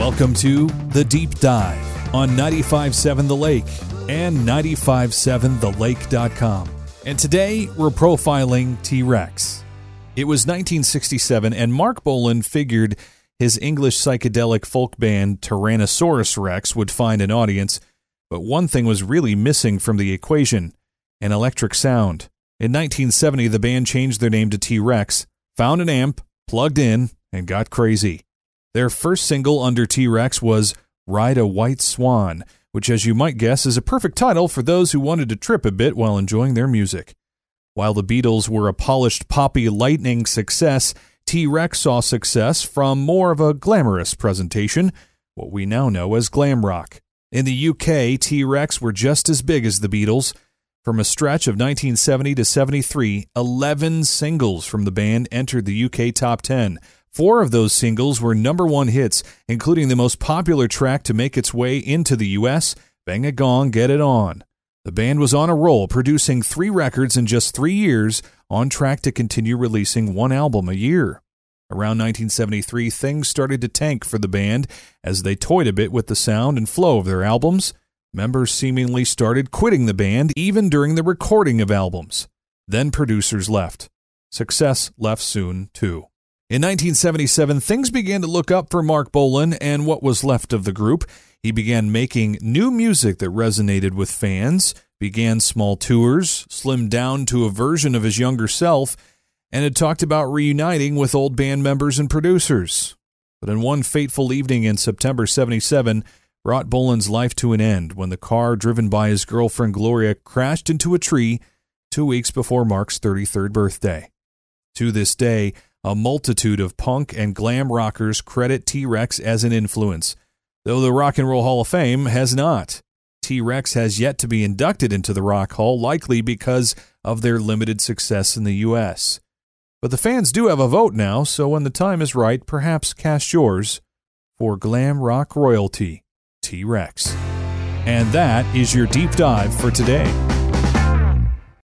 Welcome to The Deep Dive on 95.7 The Lake and 957thelake.com. And today, we're profiling T-Rex. It was 1967, and Marc Bolan figured his English psychedelic folk band Tyrannosaurus Rex would find an audience, but one thing was really missing from the equation: an electric sound. In 1970, the band changed their name to T-Rex, found an amp, plugged in, and got crazy. Their first single under T-Rex was Ride a White Swan, which, as you might guess, is a perfect title for those who wanted to trip a bit while enjoying their music. While the Beatles were a polished poppy lightning success, T-Rex saw success from more of a glamorous presentation, what we now know as glam rock. In the UK, T-Rex were just as big as the Beatles. From a stretch of 1970 to 73, 11 singles from the band entered the UK top 10. 4 of those singles were number one hits, including the most popular track to make its way into the U.S., Bang a Gong, Get It On. The band was on a roll, producing 3 records in just 3 years, on track to continue releasing 1 album a year. Around 1973, things started to tank for the band as they toyed a bit with the sound and flow of their albums. Members seemingly started quitting the band even during the recording of albums. Then producers left. Success left soon, too. In 1977, things began to look up for Marc Bolan and what was left of the group. He began making new music that resonated with fans, began small tours, slimmed down to a version of his younger self, and had talked about reuniting with old band members and producers. But in one fateful evening in September 77, brought Bolan's life to an end when the car driven by his girlfriend Gloria crashed into a tree 2 weeks before Marc's 33rd birthday. To this day, a multitude of punk and glam rockers credit T-Rex as an influence, though the Rock and Roll Hall of Fame has not. T-Rex has yet to be inducted into the Rock Hall, likely because of their limited success in the U.S. But the fans do have a vote now, so when the time is right, perhaps cast yours for glam rock royalty, T-Rex. And that is your deep dive for today.